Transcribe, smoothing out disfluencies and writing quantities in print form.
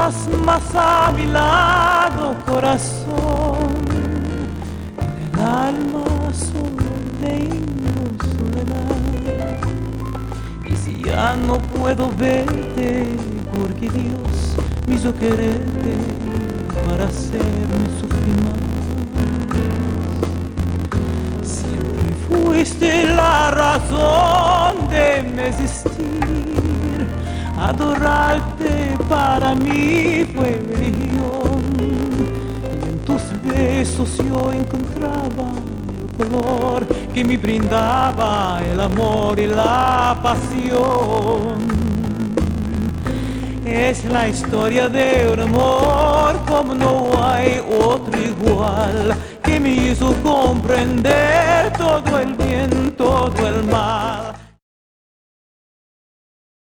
estás más a mi lado, corazón. El alma solo tengo soledad. Y si ya no puedo verte, porque Dios me hizo quererte para hacerme sufrir más. Siempre fuiste la razón de mi existir. Adorarte para mí fue religión. Y en tus besos yo encontraba el color que me brindaba el amor y la pasión. Es la historia de un amor como no hay otro igual, que me hizo comprender todo el bien, todo el mal.